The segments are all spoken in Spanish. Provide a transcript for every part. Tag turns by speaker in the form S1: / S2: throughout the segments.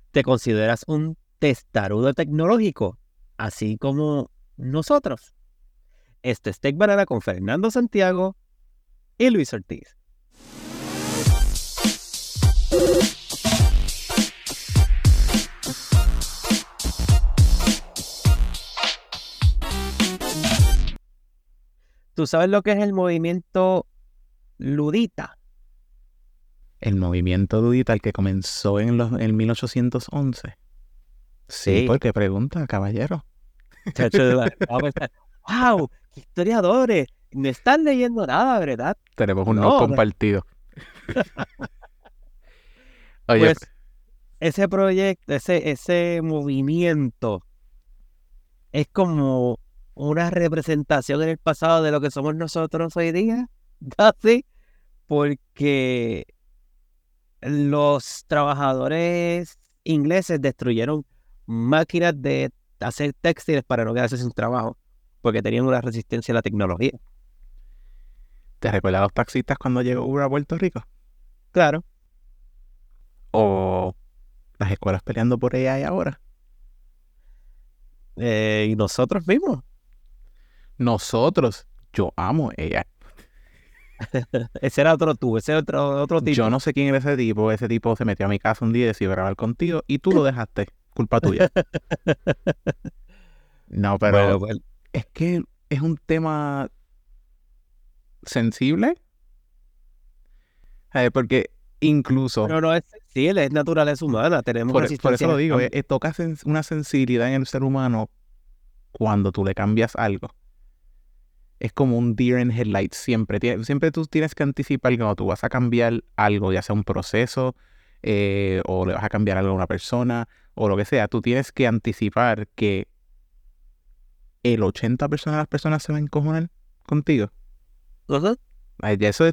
S1: ¿Te consideras un testarudo tecnológico, así como nosotros? Este es Tech Banana con Fernando Santiago y Luis Ortiz. ¿Tú sabes lo que es el movimiento ludita?
S2: El movimiento digital que comenzó en 1811. Sí,
S1: Sí.
S2: ¿por qué pregunta, caballero?
S1: Chacho, vamos a pensar, ¡wow! ¡Qué historiadores! No están leyendo nada, ¿verdad?
S2: Tenemos un no
S1: No, no.
S2: compartido. Oye,
S1: Pues ese proyecto, ese movimiento es como una representación en el pasado de lo que somos nosotros hoy día, casi, porque los trabajadores ingleses destruyeron máquinas de hacer textiles para no quedarse sin trabajo, porque tenían una resistencia a la tecnología.
S2: ¿te recuerdas a los taxistas cuando llegó Uber a Puerto Rico?
S1: Claro,
S2: ¿O las escuelas peleando por AI ahora?
S1: y nosotros mismos.
S2: Nosotros, yo amo AI.
S1: Ese era otro tú, ese otro
S2: Yo
S1: tipo.
S2: no sé quién era ese tipo se metió a mi casa un día y decidió grabar contigo y tú lo dejaste, culpa tuya. No, pero
S1: Bueno, pues,
S2: es que es un tema sensible, porque incluso,
S1: pero no es sensible, es naturaleza humana, tenemos
S2: por eso
S1: resistencia
S2: lo
S1: al
S2: digo,
S1: cambio.
S2: toca una sensibilidad en el ser humano cuando tú le cambias algo. Es como un deer in headlights siempre. Siempre tú tienes que anticipar que cuando tú vas a cambiar algo, ya sea un proceso, o le vas a cambiar algo a una persona, o lo que sea, tú tienes que anticipar que el 80% de las personas se van a encojonar contigo.
S1: Ajá.
S2: Ay, ya eso es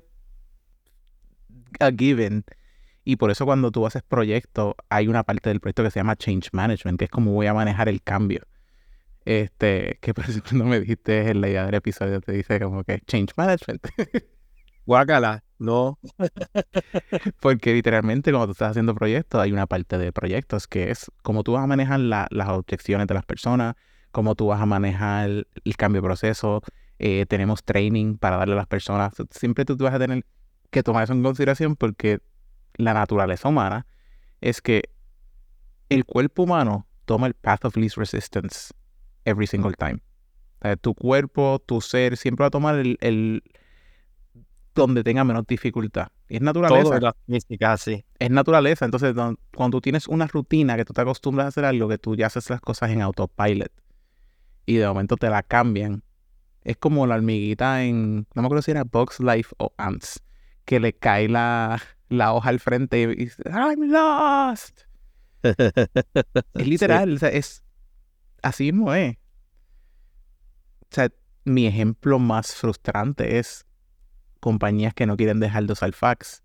S2: a given. Y por eso cuando tú haces proyectos, hay una parte del proyecto que se llama Change Management, que es como voy a manejar el cambio. Que por eso cuando me dijiste en la idea del episodio, te dice como que Change Management.
S1: Guácala, no.
S2: Porque literalmente cuando tú estás haciendo proyectos, hay una parte de proyectos que es cómo tú vas a manejar las objeciones de las personas, cómo tú vas a manejar el cambio de proceso. Tenemos training para darle a las personas. Siempre tú vas a tener que tomar eso en consideración porque la naturaleza humana es que el cuerpo humano toma el path of least resistance every single time. O sea, tu cuerpo, tu ser, siempre va a tomar el donde tenga menos dificultad. Y es
S1: Todo
S2: naturaleza.
S1: era física, sí.
S2: Es naturaleza. Entonces, cuando tú tienes una rutina que tú te acostumbras a hacer algo, que tú ya haces las cosas en autopilot y de momento te la cambian, es como la hormiguita no me acuerdo si era Bugs Life o Ants, que le cae la hoja al frente y dice, I'm lost. Es
S1: Sí.
S2: literal, o sea, así mismo es. O sea, mi ejemplo más frustrante es compañías que no quieren dejar de usar fax.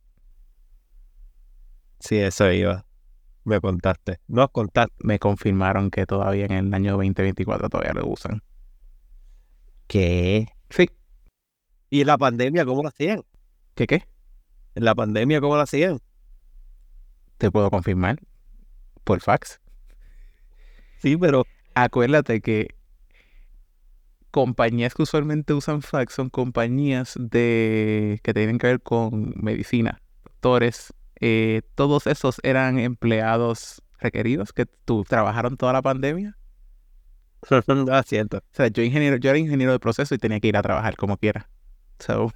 S1: Sí, eso iba. Me contaste. Nos contaste.
S2: Me confirmaron que todavía en el año 2024 todavía lo usan.
S1: ¿Qué?
S2: Sí,
S1: ¿Y en la pandemia cómo lo hacían?
S2: ¿qué?
S1: ¿En la pandemia cómo lo hacían?
S2: Te puedo confirmar por fax.
S1: Sí, pero
S2: Acuérdate que compañías que usualmente usan fax son compañías que tienen que ver con medicina, doctores. Todos esos eran empleados requeridos que trabajaron toda la pandemia.
S1: ah, cierto.
S2: O sea, yo era ingeniero de proceso y tenía que ir a trabajar como quiera. So,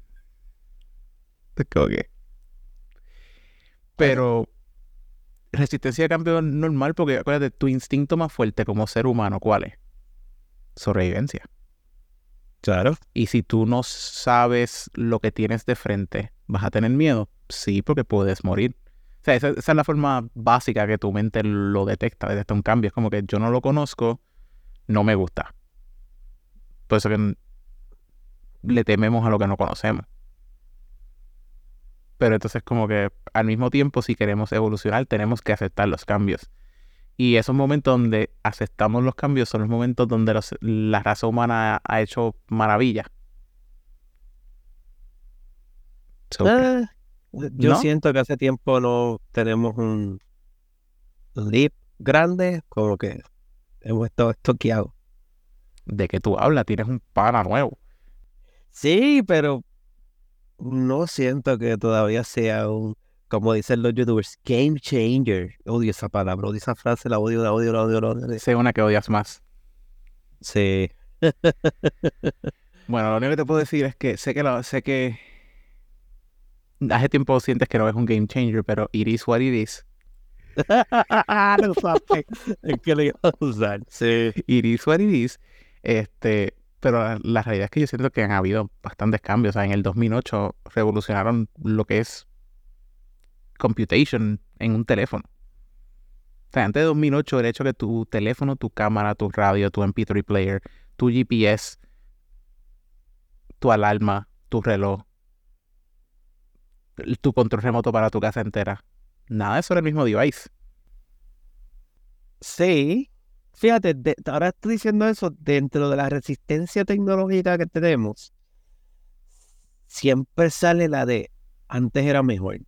S2: como que-
S1: Bueno,
S2: Pero resistencia a cambio es normal porque acuérdate, tu instinto más fuerte como ser humano, ¿cuál es? Sobrevivencia.
S1: claro.
S2: Y si tú no sabes lo que tienes de frente, ¿vas a tener miedo? Sí, porque puedes morir. O sea, esa es la forma básica que tu mente lo detecta un cambio. Es como que yo no lo conozco, no me gusta. Por eso que le tememos a lo que no conocemos. Pero entonces como que al mismo tiempo, si queremos evolucionar, tenemos que aceptar los cambios. Y esos momentos donde aceptamos los cambios son los momentos donde la raza humana ha hecho maravillas. So,
S1: Ah, yo
S2: ¿no?
S1: siento que hace tiempo no tenemos leap grande, como que hemos estado estoqueados.
S2: ¿De qué tú hablas? Tienes un pana nuevo.
S1: Sí, pero no siento que todavía sea un, como dicen los youtubers, game changer. Odio esa palabra, odio esa frase, la odio, la odio, la odio, la odio.
S2: Sé una que odias más.
S1: Sí.
S2: Bueno, lo único que te puedo decir es que sé que hace tiempo sientes que no es un game changer, pero it is what it is.
S1: Lo sabe. Es que le iba a usar. Sí.
S2: It is what it is. Pero la realidad es que yo siento que han habido bastantes cambios. O sea, en el 2008 revolucionaron lo que es computation en un teléfono. O sea, antes de 2008, el hecho que tu teléfono, tu cámara, tu radio, tu MP3 player, tu GPS, tu alarma, tu reloj, tu control remoto para tu casa entera, nada de eso era el mismo device.
S1: Sí. Fíjate, ahora estoy diciendo eso, dentro de la resistencia tecnológica que tenemos, siempre sale la de antes era mejor.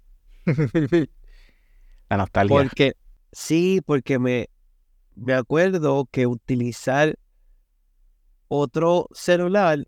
S2: La nostalgia.
S1: Porque, sí, porque me acuerdo que utilizar otro celular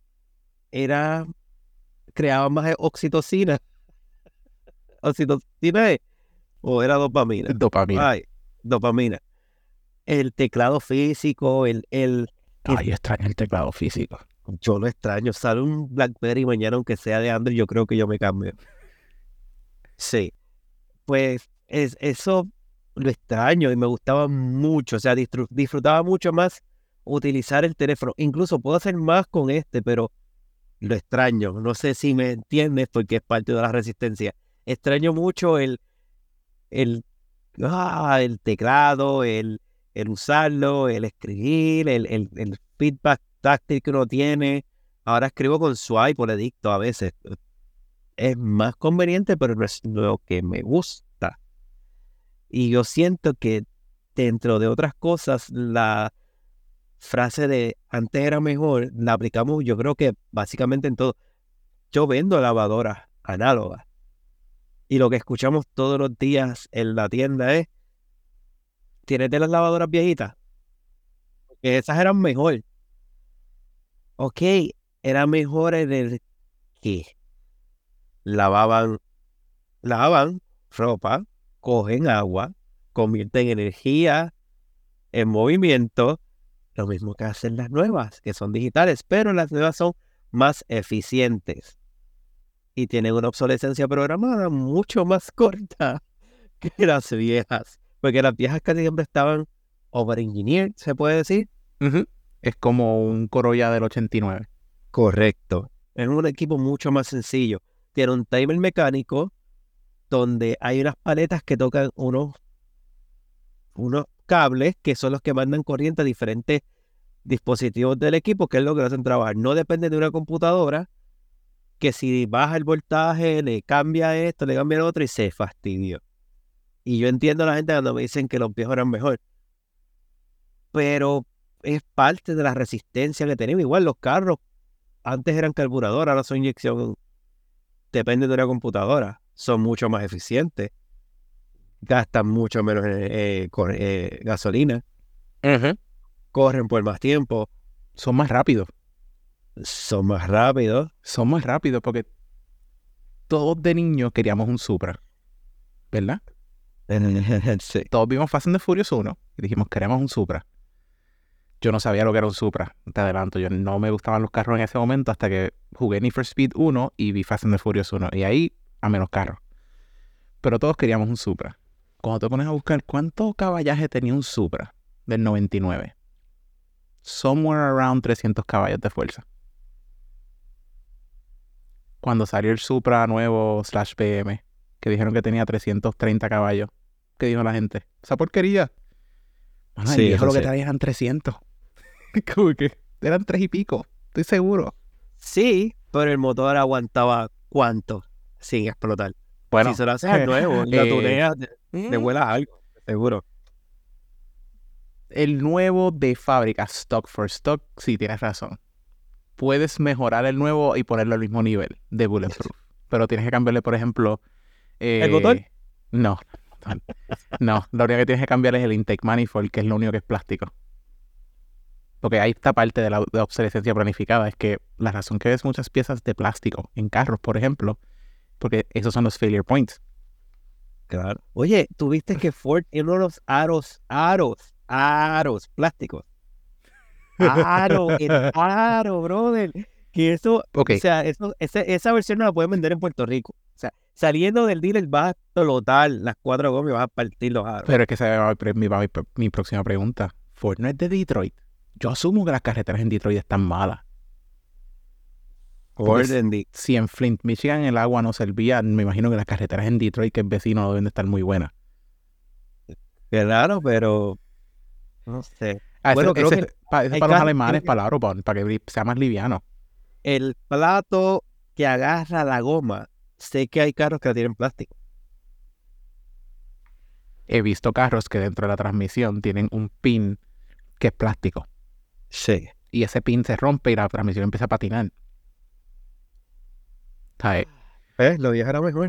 S1: creaba más oxitocina. ¿Oxitocina es? ¿O era dopamina?
S2: Dopamina.
S1: Ay, dopamina. El teclado físico,
S2: Ay, extraño el teclado físico.
S1: yo lo extraño. Sale un BlackBerry mañana, aunque sea de Android, yo creo que yo me cambio. Sí, pues eso lo extraño y me gustaba mucho. O sea, disfrutaba mucho más utilizar el teléfono. Incluso puedo hacer más con este, pero lo extraño. No sé si me entiendes porque es parte de la resistencia. Extraño mucho el, el teclado, el usarlo, el escribir, el feedback táctil que uno tiene. Ahora escribo con swipe o le dicto a veces. Es más conveniente, pero no es lo que me gusta. Y yo siento que dentro de otras cosas, la frase de antes era mejor, la aplicamos yo creo que básicamente en todo. Yo vendo lavadoras análogas y lo que escuchamos todos los días en la tienda es, ¿tienes de las lavadoras viejitas? Que esas eran mejor. Ok, era mejor en el que lavaban, lavan ropa, cogen agua, convierten energía en movimiento, lo mismo que hacen las nuevas, que son digitales, pero las nuevas son más eficientes y tienen una obsolescencia programada mucho más corta que las viejas, porque las viejas casi siempre estaban overengineered, se puede decir.
S2: Ujú. Es como un Corolla del 89.
S1: Correcto. Es un equipo mucho más sencillo. Tiene un timer mecánico donde hay unas paletas que tocan unos cables que son los que mandan corriente a diferentes dispositivos del equipo, que es lo que lo hacen trabajar. No depende de una computadora que si baja el voltaje, le cambia esto, le cambia lo otro y se fastidió. Y yo entiendo a la gente cuando me dicen que los viejos eran mejor, pero es parte de la resistencia que tenemos. Igual los carros antes eran carburador, ahora son inyección, depende de una computadora, son mucho más eficientes, gastan mucho menos gasolina, corren por más tiempo,
S2: Son más rápidos.
S1: son más rápidos.
S2: Son más rápidos porque todos de niños queríamos un Supra, ¿verdad?
S1: Sí.
S2: Todos vimos Fast and the Furious 1 y dijimos, queremos un Supra. Yo no sabía lo que era un Supra, te adelanto. Yo no me gustaban los carros en ese momento hasta que jugué Need for Speed 1 y vi Fast and the Furious 1. Y ahí, a menos carros. Pero todos queríamos un Supra. Cuando te pones a buscar cuánto caballaje tenía un Supra del 99, somewhere around 300 caballos de fuerza. Cuando salió el Supra nuevo / PM, que dijeron que tenía 330 caballos, ¿qué dijo la gente? Esa porquería. Bueno, el
S1: Sí,
S2: viejo
S1: eso
S2: lo que
S1: sí.
S2: traía eran 300. Como que eran 3 y pico, estoy seguro.
S1: Sí, pero el motor aguantaba ¿cuánto? Sin explotar.
S2: Bueno,
S1: Si se lo haces al nuevo y lo tuneas, le vuelas algo, seguro.
S2: el nuevo de fábrica, stock for stock, sí, tienes razón. Puedes mejorar el nuevo y ponerlo al mismo nivel de bulletproof. Pero tienes que cambiarle, por ejemplo,
S1: ¿El motor?
S2: no, No, lo único que tienes que cambiar es el intake manifold, que es lo único que es plástico. Porque hay esta parte de la obsolescencia planificada, es que la razón que ves muchas piezas de plástico en carros, por ejemplo, porque esos son los failure points.
S1: Claro. Oye, ¿tuviste que Ford tiene unos aros plásticos? El aro, brother. Que eso,
S2: Ok,
S1: o sea, esa versión no la pueden vender en Puerto Rico. O sea, saliendo del dealer vas a explotar las 4 gomas y vas a partir los aros.
S2: pero es que esa va mi próxima pregunta. Ford no es de Detroit. Yo asumo que las carreteras en Detroit están malas. Porque
S1: Ford and Dealer.
S2: si en Flint, Michigan el agua no servía, me imagino que las carreteras en Detroit, que es vecino, no deben de estar muy buenas.
S1: Claro, pero no sé.
S2: Ah,
S1: Bueno, creo que
S2: ese es
S1: hay
S2: para los
S1: carros,
S2: alemanes, para la Autobahn, para que sea más liviano.
S1: el plato que agarra la goma, sé que hay carros que la tienen plástico.
S2: He visto carros que dentro de la transmisión tienen un pin que es plástico.
S1: Sí.
S2: Y ese pin se rompe y la transmisión empieza a patinar. ¿Sabes?
S1: Lo viejo era mejor.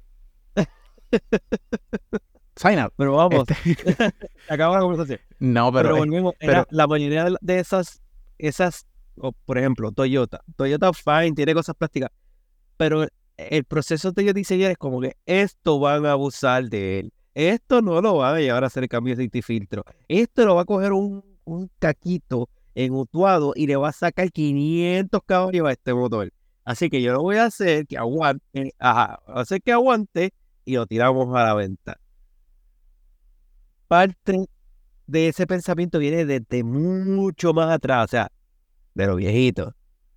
S2: Sign up.
S1: Pero vamos,
S2: Este,
S1: acaba la conversación.
S2: no,
S1: Pero volvemos,
S2: pero
S1: la mayoría de esas, por ejemplo, Toyota fine, tiene cosas plásticas, pero el proceso de ellos diseñar es como que esto van a abusar de él, esto no lo van a llevar a hacer el cambio de aceite y filtro, esto lo va a coger un caquito engutuado y le va a sacar 500 caballos a este motor. Así que yo lo voy a hacer que aguante, voy a hacer que aguante y lo tiramos a la venta. Parte de ese pensamiento viene desde mucho más atrás, o sea, de los viejitos.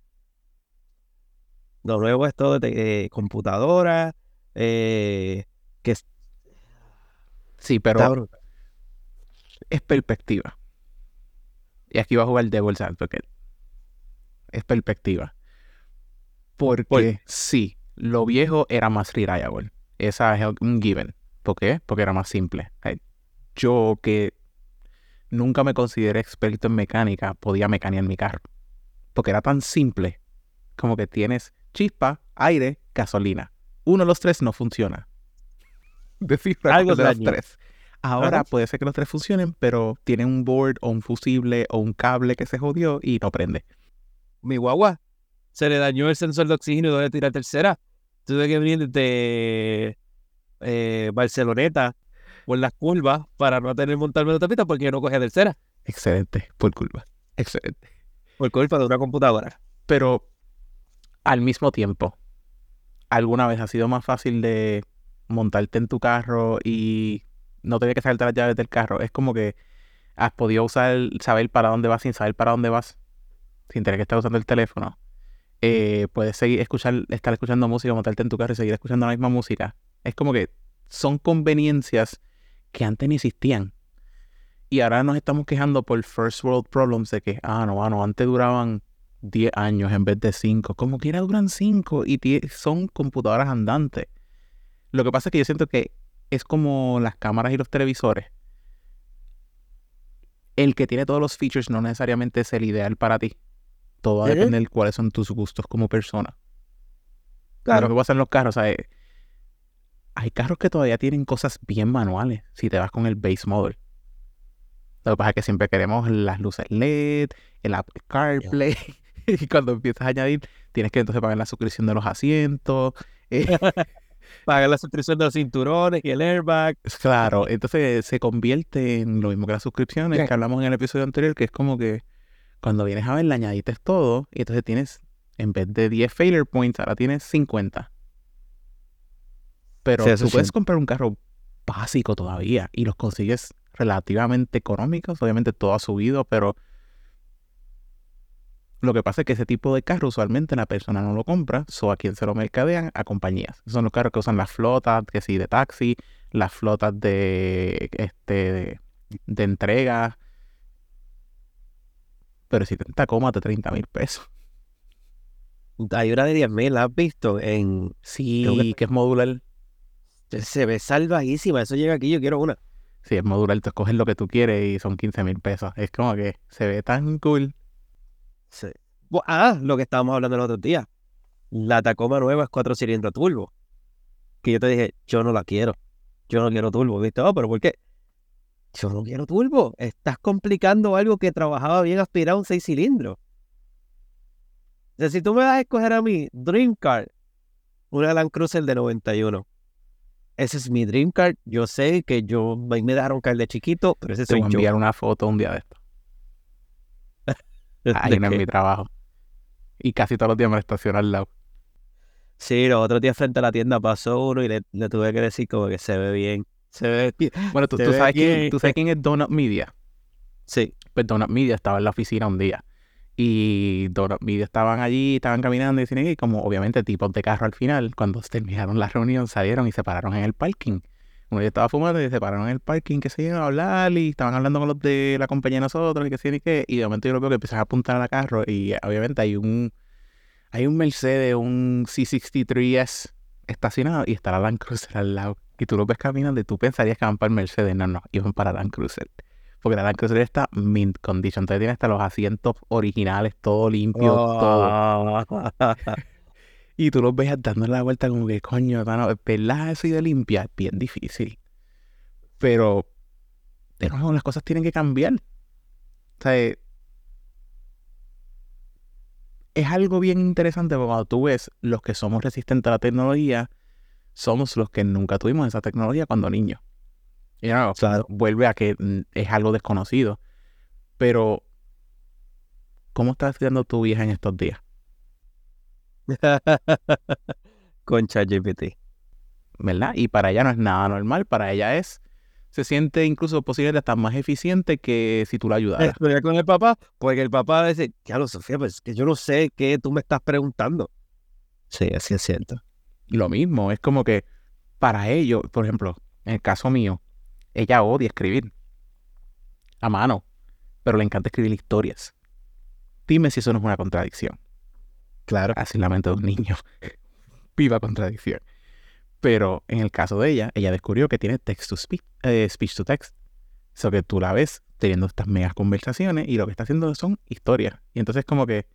S1: Lo nuevo es todo de computadora, que
S2: sí,
S1: está
S2: pero
S1: brutal.
S2: es perspectiva. Y aquí va a jugar Devil's Advocate. Es perspectiva.
S1: Por-
S2: Porque sí, lo viejo era más reliable. Esa es un given. ¿Por qué? Porque era más simple. Yo que nunca me consideré experto en mecánica, podía mecanear mi carro. Porque era tan simple como que tienes chispa, aire, gasolina. Uno de los tres no funciona. Descifra
S1: Algo
S2: cuál
S1: se
S2: de los
S1: dañó.
S2: tres.
S1: Ajá.
S2: Ahora puede ser que los tres funcionen, pero tiene un board o un fusible o un cable que se jodió y no prende.
S1: Mi guagua se le dañó el sensor de oxígeno y debe tirar tercera. Tuve que venir desde Barceloneta por las curvas para no tener que montarme en autopista porque yo no cogía tercera
S2: Excelente, por culpa. Excelente.
S1: por culpa de una computadora.
S2: Pero al mismo tiempo, ¿alguna vez ha sido más fácil de montarte en tu carro y no tener que sacarte las llaves del carro? Es como que has podido saber para dónde vas sin saber para dónde vas, sin tener que estar usando el teléfono. Puedes estar escuchando música, montarte en tu carro y seguir escuchando la misma música. Es como que son conveniencias que antes ni existían. Y ahora nos estamos quejando por first world problems de que, no, antes duraban 10 años en vez de 5. Como quiera duran 5 y son computadoras andantes. Lo que pasa es que yo siento que es como las cámaras y los televisores. El que tiene todos los features no necesariamente es el ideal para ti. Todo va a
S1: Ujú.
S2: depender de cuáles son tus gustos como persona. Lo
S1: Claro.
S2: mismo pasa en los carros, ¿sabes? Hay carros que todavía tienen cosas bien manuales si te vas con el base model. Lo que pasa es que siempre queremos las luces LED, el Apple CarPlay, y cuando empiezas a añadir, tienes que entonces pagar la suscripción de los asientos. eh,
S1: Pagar la suscripción de los cinturones y el airbag.
S2: claro, entonces se convierte en lo mismo que las suscripciones que hablamos en el episodio anterior, que es como que cuando vienes a ver, le añadiste todo, y entonces tienes, en vez de 10 failure points, ahora tienes 50.
S1: Sí,
S2: Pero
S1: eso
S2: tú
S1: es
S2: puedes
S1: cierto.
S2: comprar un carro básico todavía y los consigues relativamente económicos. Obviamente todo ha subido, pero lo que pasa es que ese tipo de carro usualmente la persona no lo compra, a quien se lo mercadean, a compañías. Esos son los carros que usan las flotas, que sí, de taxi, las flotas de entrega. Pero si te Tacoma de 30,000 pesos.
S1: Hay una de 10,000, ¿la has visto? Creo
S2: Sí, que es modular.
S1: que se ve salvajísima. Eso llega aquí, yo quiero una.
S2: Sí, es modular, tú escoges lo que tú quieres y son 15,000 pesos. Es como que se ve tan cool.
S1: Sí. Lo que estábamos hablando el otro día. La Tacoma nueva es 4 cilindros turbo. Que yo te dije, yo no la quiero. yo no quiero turbo, ¿viste? Oh, pero ¿por qué? Yo no quiero turbo. Estás complicando algo que trabajaba bien aspirado en 6 cilindros. O sea, si tú me vas a escoger a mí, Dream Car, una Land Cruiser de 91. Ese es mi Dream Car. Yo sé que me dejaron caer de chiquito, pero ese
S2: Te voy
S1: soy
S2: a
S1: yo.
S2: enviar una foto un día de esto. Hay
S1: ¿De
S2: una en
S1: qué?
S2: mi trabajo. Y casi todos los días me la estaciono al lado.
S1: Sí, los otros días frente a la tienda pasó uno y le tuve que decir como que se ve bien. Se ve bien.
S2: Bueno,
S1: Se ve bien.
S2: tú sabes quién es Donut Media.
S1: Sí.
S2: Pues Donut Media estaba en la oficina un día. Y Donut Media estaban allí, estaban caminando y decían, y como obviamente tipos de carro al final, cuando terminaron la reunión, salieron y se pararon en el parking. Uno ya estaba fumando y se pararon en el parking, que se iban a hablar y estaban hablando con los de la compañía de nosotros y que sí ni qué. Y de momento yo lo veo que empiezan a apuntar al carro y obviamente hay un Mercedes, un C63S estacionado y está la Land Cruiser al lado. Y tú lo ves caminando y tú pensarías que van para el Mercedes. No, iban para Land Cruiser. Porque la Land Cruiser está mint condition. Entonces tiene hasta los asientos originales, todo limpio, todo.
S1: Oh.
S2: Y tú los ves dándole la vuelta como que, coño, mano, ¿verdad? Eso y de limpia es bien difícil. Pero, de nuevo, las cosas tienen que cambiar. O sea, es algo bien interesante porque cuando tú ves los que somos resistentes a la tecnología, somos los que nunca tuvimos esa tecnología cuando niños. Y no,
S1: Claro.
S2: vuelve a que es algo desconocido. Pero, ¿cómo estás estudiando tu hija en estos días?
S1: Con ChatGPT.
S2: ¿Verdad? Y para ella no es nada normal, para ella se siente incluso posiblemente hasta más eficiente que si tú la ayudaras.
S1: Estudiar con el papá, porque el papá dice, ya lo Sofía, pues que yo no sé qué tú me estás preguntando. Sí, así es cierto.
S2: Lo mismo, es como que para ellos, por ejemplo, en el caso mío, ella odia escribir a mano, pero le encanta escribir historias. Dime si eso no es una contradicción.
S1: Claro.
S2: Así la mente de un niño. Viva contradicción. Pero en el caso de ella descubrió que tiene text to speech, speech to text. Eso que tú la ves teniendo estas megas conversaciones y lo que está haciendo son historias. Y entonces como que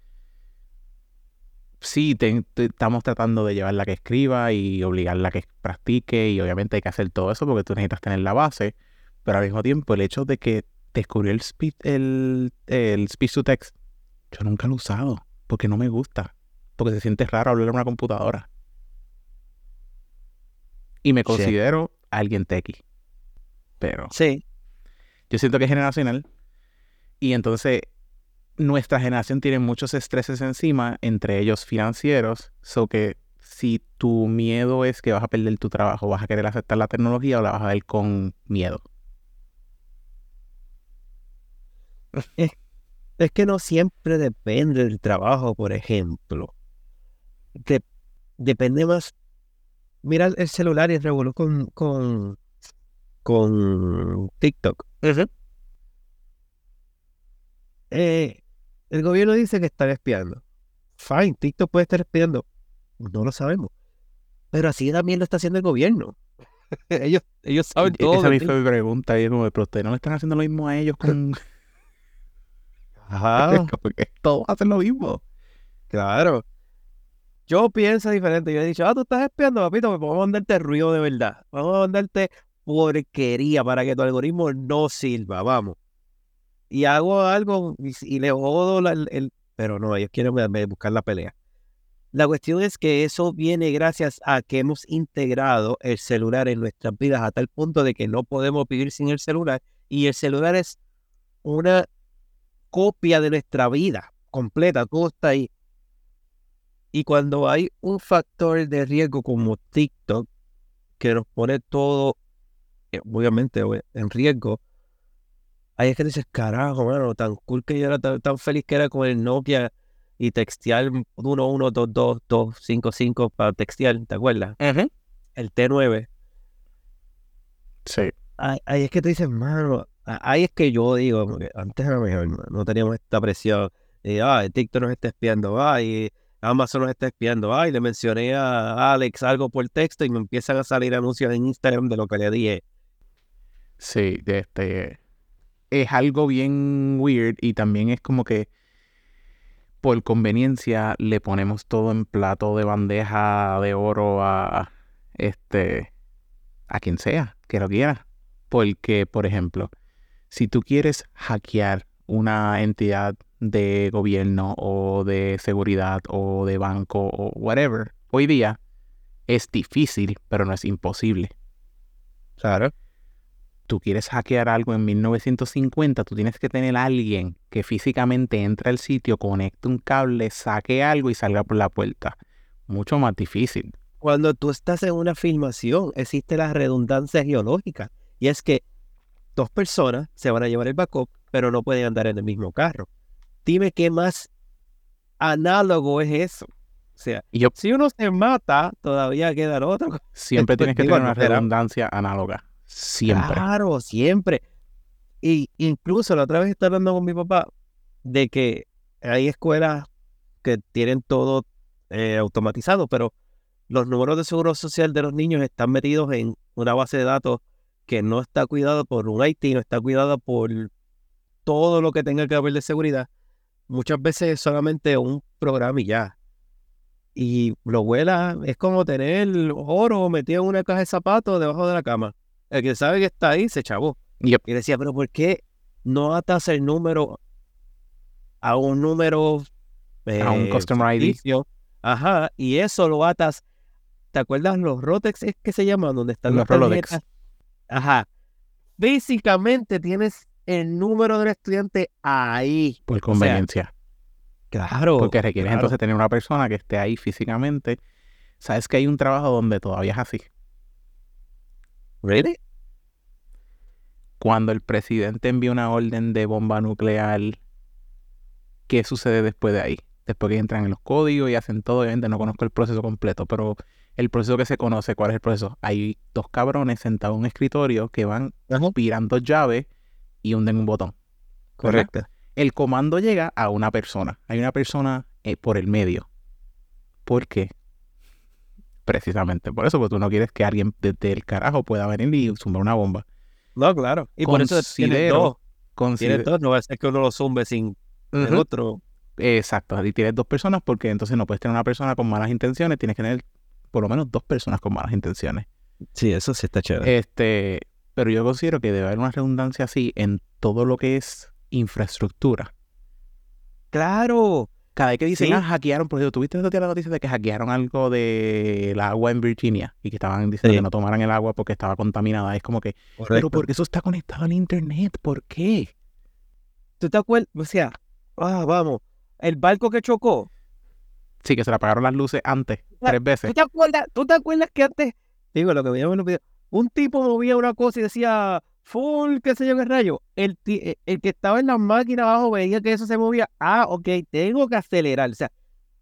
S2: sí, estamos tratando de llevarla a que escriba y obligarla a que practique y obviamente hay que hacer todo eso porque tú necesitas tener la base, pero al mismo tiempo el hecho de que descubrió el speech to text, yo nunca lo he usado porque no me gusta, porque se siente raro hablar en una computadora. Y me
S1: Sí.
S2: considero alguien techie, pero
S1: Sí.
S2: yo siento que es generacional y entonces nuestra generación tiene muchos estreses encima, entre ellos financieros, so que si tu miedo es que vas a perder tu trabajo, vas a querer aceptar la tecnología o la vas a ver con miedo.
S1: Es, es que no siempre depende del trabajo, por ejemplo. De- depende más. Mira el celular y el revolú con TikTok.
S2: Ujú.
S1: Eh, el gobierno dice que están espiando. Fine, TikTok puede estar espiando. No lo sabemos. Pero así también lo está haciendo el gobierno. Ellos saben todo
S2: Esa
S1: de
S2: a mí
S1: ti.
S2: fue mi pregunta, y es como, pero ustedes no le están haciendo lo mismo a ellos con...
S1: Ajá,
S2: como que todos hacen lo mismo.
S1: claro. Yo pienso diferente. Yo he dicho, tú estás espiando, papito, pues vamos a mandarte ruido de verdad. Vamos a mandarte porquería para que tu algoritmo no sirva, vamos. Y hago algo y le jodo pero no, ellos quieren buscar la pelea. La cuestión es que eso viene gracias a que hemos integrado el celular en nuestras vidas a tal punto de que no podemos vivir sin el celular y el celular es una copia de nuestra vida completa, todo está ahí. Y cuando hay un factor de riesgo como TikTok que nos pone todo, obviamente, en riesgo, ahí es que dices, carajo, mano, tan cool que yo era, tan feliz que era con el Nokia y textear 112255 para textear, ¿te acuerdas?
S2: Ujú.
S1: El T9.
S2: Sí.
S1: Ahí es que te dices, mano, ahí es que yo digo, como que antes era mejor, mano, no teníamos esta presión. TikTok nos está espiando, Amazon nos está espiando, le mencioné a Alex algo por texto y me empiezan a salir anuncios en Instagram de lo que le dije.
S2: Sí, es algo bien weird y también es como que por conveniencia le ponemos todo en plato de bandeja de oro a a quien sea que lo quiera. Porque, por ejemplo, si tú quieres hackear una entidad de gobierno o de seguridad o de banco o whatever, hoy día es difícil, pero no es imposible.
S1: Claro.
S2: Tú quieres hackear algo en 1950, tú tienes que tener a alguien que físicamente entre al sitio, conecte un cable, saque algo y salga por la puerta. Mucho más difícil.
S1: Cuando tú estás en una filmación, existe la redundancia geológica. Y es que dos personas se van a llevar el backup, pero no pueden andar en el mismo carro. Dime qué más análogo es eso. O sea,
S2: Y yo
S1: si uno se mata, todavía queda el otro.
S2: siempre tienes que
S1: Digo,
S2: tener
S1: no
S2: una
S1: será.
S2: redundancia análoga. Siempre.
S1: Claro, siempre. Y incluso la otra vez estaba hablando con mi papá de que hay escuelas que tienen todo automatizado, pero los números de seguro social de los niños están metidos en una base de datos que no está cuidada por un IT, no está cuidada por todo lo que tenga que haber de seguridad. Muchas veces es solamente un programa y ya. Y lo vuela, es como tener oro metido en una caja de zapatos debajo de la cama. El que sabe que está ahí se chavó.
S2: Yep.
S1: Y decía, pero ¿por qué no atas el número a un número
S2: A un customer ID.
S1: ficticio? Ajá, y eso lo atas. ¿Te acuerdas los Rotex es que se llaman? Donde están las
S2: Los Rolodex.
S1: tarjetas. Ajá. Físicamente tienes el número del estudiante ahí.
S2: Por
S1: O sea,
S2: conveniencia.
S1: claro.
S2: Porque requieres
S1: claro.
S2: entonces tener una persona que esté ahí físicamente. ¿Sabes que hay un trabajo donde todavía es así?
S1: ¿Really?
S2: Cuando el presidente envía una orden de bomba nuclear, ¿qué sucede después de ahí? Después que entran en los códigos y hacen todo, obviamente no conozco el proceso completo, pero el proceso que se conoce, ¿cuál es el proceso? Hay dos cabrones sentados en un escritorio que van
S1: Ajá.
S2: pirando llaves y hunden un botón. ¿Verdad?
S1: Correcto.
S2: El comando llega a una persona. Hay una persona por el medio. ¿Por qué? Precisamente por eso, porque tú no quieres que alguien desde el carajo pueda venir y zumbar una bomba.
S1: No, claro. Y por eso tienes dos. Tienes dos, no va a ser que uno lo zumbe sin el otro.
S2: Exacto, y tienes dos personas porque entonces no puedes tener una persona con malas intenciones, tienes que tener por lo menos dos personas con malas intenciones.
S1: Sí, eso sí está chévere.
S2: Pero yo considero que debe haber una redundancia así en todo lo que es infraestructura.
S1: Claro.
S2: Cada vez que dicen,
S1: Sí.
S2: hackearon, por ejemplo, ¿tuviste la noticia de que hackearon algo del agua en Virginia? Y que estaban diciendo
S1: Sí.
S2: que no tomaran el agua porque estaba contaminada. Es como que, pero
S1: Correcto.
S2: porque eso está conectado al internet, ¿por qué?
S1: ¿Tú te acuerdas? O sea, vamos, el barco que chocó.
S2: Sí, que se le apagaron las luces antes,
S1: O sea,
S2: 3 veces.
S1: ¿Tú te acuerdas que antes, digo, lo que veíamos en los videos, un tipo movía una cosa y decía, full, qué sé yo, qué rayo? El que estaba en la máquina abajo veía que eso se movía. Ok, tengo que acelerar. O sea,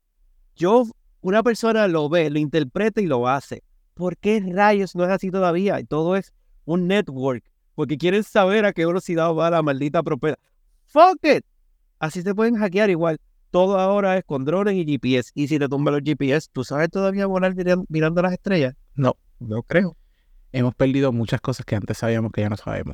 S1: una persona lo ve, lo interpreta y lo hace. ¿Por qué rayos no es así todavía? Todo es un network. Porque quieren saber a qué velocidad va la maldita propiedad. ¡Fuck it! Así se pueden hackear igual. Todo ahora es con drones y GPS. Y si te tumban los GPS, ¿tú sabes todavía volar mirando las estrellas?
S2: No,
S1: No creo.
S2: hemos perdido muchas cosas que antes sabíamos que ya no sabemos.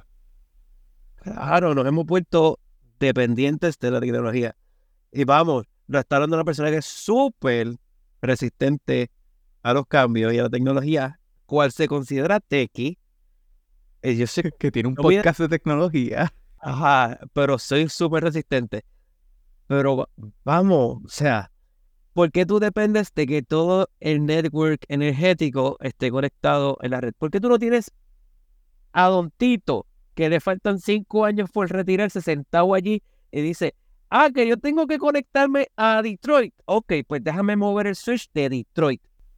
S1: Claro, nos hemos vuelto dependientes de la tecnología. Y vamos, nos está hablando una persona que es súper resistente a los cambios y a la tecnología, cual se considera tequi. Yo sé
S2: Que tiene un
S1: no voy a-
S2: podcast de tecnología.
S1: Ajá, pero soy súper resistente. Pero vamos, o sea, ¿por qué tú dependes de que todo el network energético esté conectado en la red? ¿Por qué tú no tienes a Don Tito, que le faltan 5 años por retirarse, sentado allí y dice, que yo tengo que conectarme a Detroit? Ok, pues déjame mover el switch de Detroit.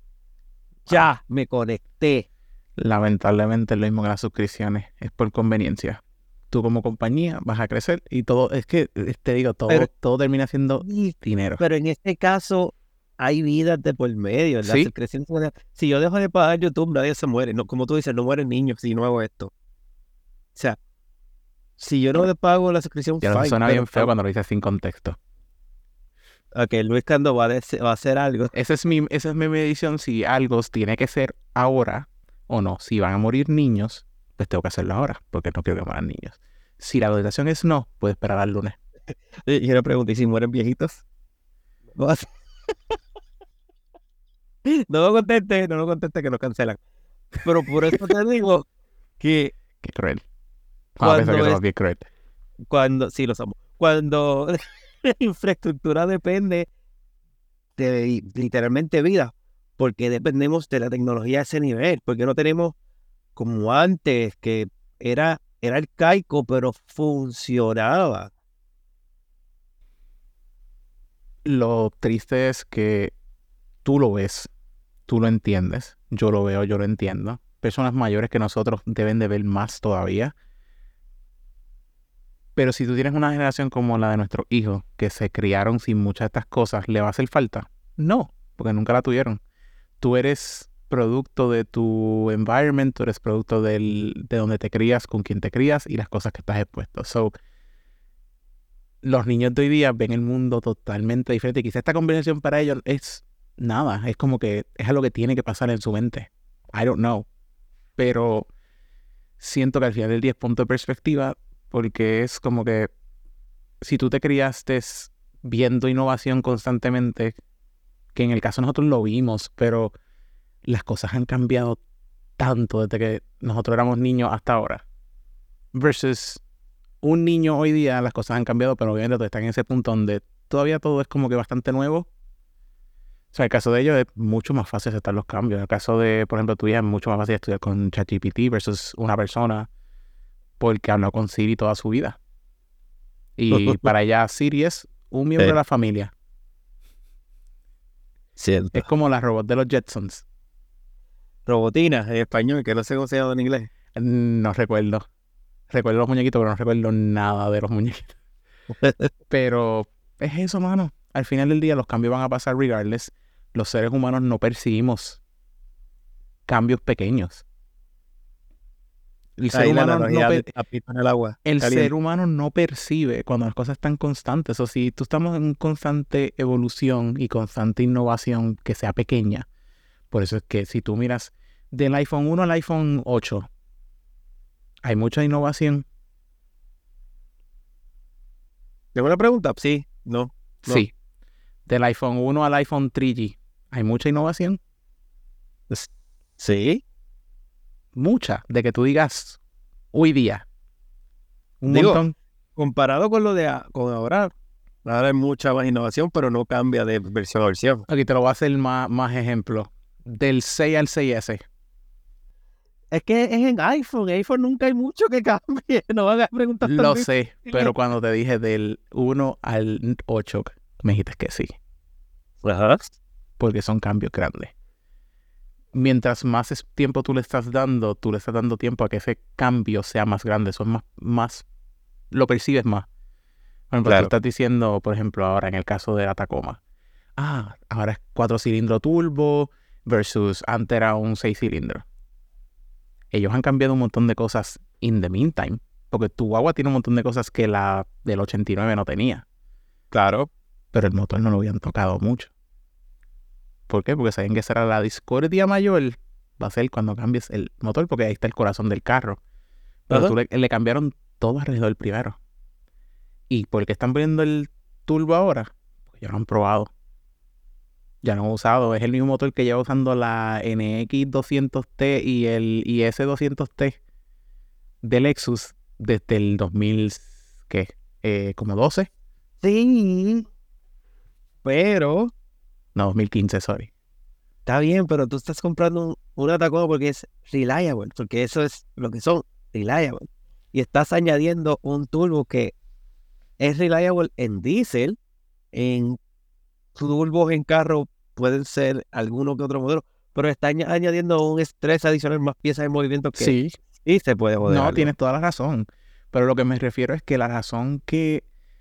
S1: Ya me conecté.
S2: Lamentablemente es lo mismo que las suscripciones, es por conveniencia. Tú como compañía vas a crecer y todo, es que te digo, todo termina siendo dinero.
S1: Pero en este caso hay vidas de por medio. La
S2: Sí.
S1: suscripción, si yo dejo de pagar YouTube, nadie se muere. No, como tú dices, no mueren niños si no hago esto. O sea, si yo no le pago la suscripción,
S2: Ya no
S1: fine,
S2: suena
S1: pero
S2: bien feo cuando lo dices sin contexto.
S1: ok, Luis Cando va a hacer algo.
S2: Esa es mi medición, si algo tiene que ser ahora o no. Si van a morir niños, pues tengo que hacerlo ahora, porque no quiero que mueran niños. Si la contestación es no, puedo esperar al lunes.
S1: Y una pregunta, ¿y si mueren viejitos? No lo conteste que nos cancelan. Pero por eso te digo que
S2: Qué cruel. Vamos a pensar que
S1: cuando es,
S2: somos bien cruel.
S1: sí lo somos, cuando la infraestructura depende de literalmente vida, porque dependemos de la tecnología a ese nivel, porque no tenemos como antes, que era arcaico, pero funcionaba.
S2: Lo triste es que tú lo ves, tú lo entiendes, yo lo veo, yo lo entiendo. Personas mayores que nosotros deben de ver más todavía. Pero si tú tienes una generación como la de nuestros hijos, que se criaron sin muchas de estas cosas, ¿le va a hacer falta? No, porque nunca la tuvieron. Tú eres producto de tu environment, tú eres producto de donde te crías, con quien te crías y las cosas que estás expuesto. So, los niños de hoy día ven el mundo totalmente diferente. Quizá esta conversación para ellos es nada, es como que es algo que tiene que pasar en su mente. I don't know. Pero siento que al final del día es punto de perspectiva, porque es como que si tú te criaste viendo innovación constantemente, que en el caso nosotros lo vimos, pero las cosas han cambiado tanto desde que nosotros éramos niños hasta ahora. Versus un niño hoy día, las cosas han cambiado, pero obviamente están en ese punto donde todavía todo es como que bastante nuevo. O sea, el caso de ellos es mucho más fácil aceptar los cambios. El caso de, por ejemplo, tuya es mucho más fácil estudiar con ChatGPT versus una persona porque habló con Siri toda su vida. Y para ella Siri es un miembro de la familia.
S1: Cierto.
S2: Es como las robots de los Jetsons.
S1: Robotina en español, que no sé cómo se llama en inglés.
S2: No recuerdo. Recuerdo los muñequitos, pero no recuerdo nada de los muñequitos. Pero es eso, mano. Al final del día los cambios van a pasar regardless. Los seres humanos no percibimos cambios pequeños. El ser
S1: Ahí la
S2: humano
S1: analogía de tapita en el agua
S2: el ser
S1: caliente.
S2: humano no percibe cuando las cosas están constantes. O si tú estamos en constante evolución y constante innovación que sea pequeña. Por eso es que si tú miras del iPhone 1 al iPhone 8, hay mucha innovación.
S1: ¿Tengo una pregunta? Sí, no.
S2: Sí. Del iPhone 1 al iPhone 3G, hay mucha innovación.
S1: Sí.
S2: Mucha. De que tú digas, hoy día, un
S1: Digo,
S2: montón.
S1: comparado con lo de con ahora hay mucha más innovación, pero no cambia de versión a versión.
S2: Aquí te lo voy a hacer más ejemplo. Del 6 al 6S.
S1: Es que es en iPhone. En iPhone nunca hay mucho que cambie. No van a preguntar tan
S2: Lo sé,
S1: difíciles.
S2: pero cuando te dije del 1 al 8, me dijiste que sí.
S1: Ajá.
S2: Porque son cambios grandes. Mientras más tiempo tú le estás dando tiempo a que ese cambio sea más grande. Eso es más lo percibes más. Por ejemplo, tú
S1: Claro.
S2: estás diciendo, por ejemplo, ahora en el caso de la Tacoma. Ahora es 4 cilindros turbo versus antes era un 6 cilindros. Ellos han cambiado un montón de cosas in the meantime. Porque tu guagua tiene un montón de cosas que la del 89 no tenía.
S1: Claro.
S2: Pero el motor no lo habían tocado mucho. ¿Por qué? Porque saben que será la discordia mayor. Va a ser cuando cambies el motor, porque ahí está el corazón del carro. Pero
S1: Ajá.
S2: le cambiaron todo alrededor del primero. ¿Y por qué están poniendo el turbo ahora? Porque ya lo han probado. Ya lo han usado. Es el mismo motor que lleva usando la NX200T y el IS200T de Lexus desde el 2000, ¿qué? ¿Como 12?
S1: Sí, pero
S2: No, 2015, sorry.
S1: está bien, pero tú estás comprando una Tacoma porque es reliable, porque eso es lo que son, reliable. Y estás añadiendo un turbo que es reliable en diésel, en turbos en carro pueden ser alguno que otro modelo, pero está añadiendo un estrés adicional, más piezas en movimiento que
S2: Sí,
S1: sí se puede joder
S2: no,
S1: algo.
S2: tienes toda la razón. Pero lo que me refiero es que la razón que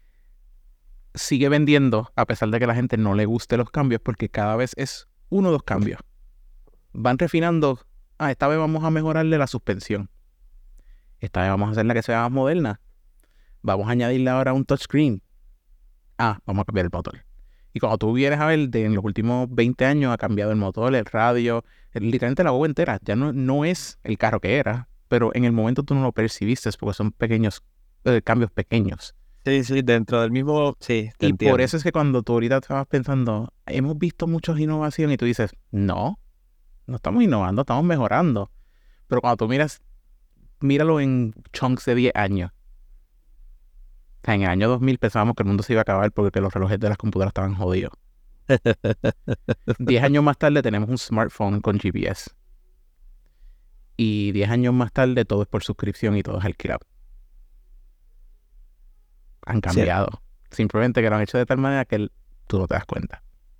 S2: sigue vendiendo, a pesar de que a la gente no le guste los cambios, porque cada vez es uno o dos cambios. Van refinando. Esta vez vamos a mejorarle la suspensión. Esta vez vamos a hacerla que sea más moderna. Vamos a añadirle ahora un touchscreen. Vamos a cambiar el motor. Y cuando tú vienes a ver, en los últimos 20 años ha cambiado el motor, el radio, literalmente la boba entera. Ya no es el carro que era, pero en el momento tú no lo percibiste porque son pequeños cambios pequeños.
S1: Sí, sí, dentro del mismo, sí, te
S2: Y por
S1: entiendo.
S2: eso es que cuando tú ahorita estabas pensando, hemos visto muchas innovaciones y tú dices, no, No estamos innovando, estamos mejorando. Pero cuando tú míralo en chunks de 10 años. O sea, en el año 2000 pensábamos que el mundo se iba a acabar porque los relojes de las computadoras estaban jodidos. 10 años más tarde tenemos un smartphone con GPS. Y 10 años más tarde todo es por suscripción y todo es alquilado. Han cambiado. Simplemente que lo han hecho de tal manera que tú no te das cuenta.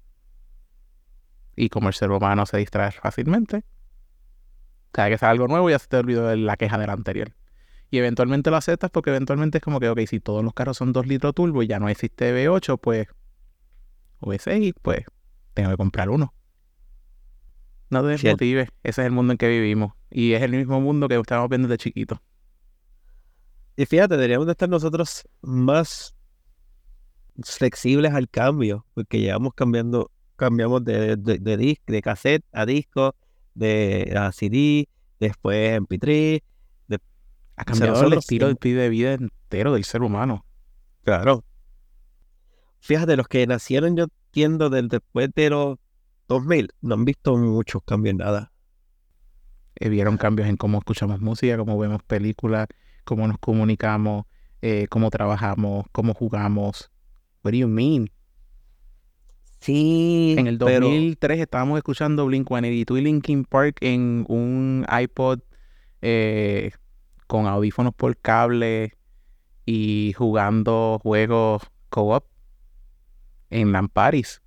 S2: Y como el ser humano se distrae fácilmente, cada que sale algo nuevo ya se te olvidó de la queja del anterior. Y eventualmente lo aceptas porque eventualmente es como que, ok, si todos los carros son 2 litros turbo y ya no existe V8, pues, o V6, pues, tengo que comprar uno. No te
S1: Cierto.
S2: desmotives, ese es el mundo en que vivimos. Y es el mismo mundo que estamos viendo desde chiquitos.
S1: Y fíjate, deberíamos de estar nosotros más flexibles al cambio, porque cambiamos de cassette a disco, de a CD, después MP3,
S2: Ha
S1: o sea,
S2: cambiado el
S1: nosotros,
S2: estilo de vida entero del ser humano.
S1: claro, fíjate, los que nacieron, yo entiendo, después de los 2000 no han visto muchos cambios en nada.
S2: Vieron cambios en cómo escuchamos música, cómo vemos películas, cómo nos comunicamos, cómo trabajamos, cómo jugamos. What do you mean? En
S1: Sí,
S2: el
S1: pero
S2: 2003 estábamos escuchando Blink-182 y Linkin Park en un iPod eh, con audífonos por cable y jugando juegos co-op en LAN parties.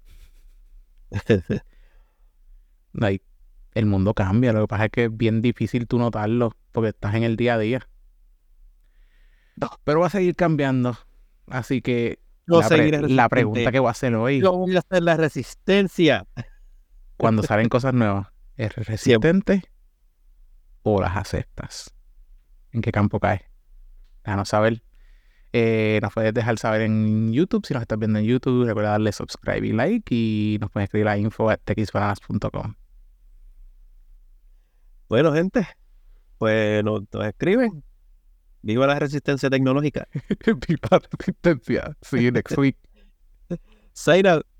S2: Like, el mundo cambia, lo que pasa es que es bien difícil tú notarlo porque estás en el día a día. Pero va a seguir cambiando. Así que
S1: no seguir
S2: la pregunta
S1: resistente.
S2: que voy a hacer hoy,
S1: Yo voy a hacer la resistencia.
S2: cuando salen cosas nuevas, ¿es
S1: Siempre.
S2: resistente o las aceptas? ¿En qué campo caes? Déjanos saber. Nos puedes dejar saber en YouTube. Si nos estás viendo en YouTube, recuerda darle subscribe y like. Y nos puedes escribir a info@techisbananas.com.
S1: Bueno, gente, pues nos escriben. Viva la resistencia tecnológica.
S2: Viva la resistencia. See you next week.
S1: Sign out.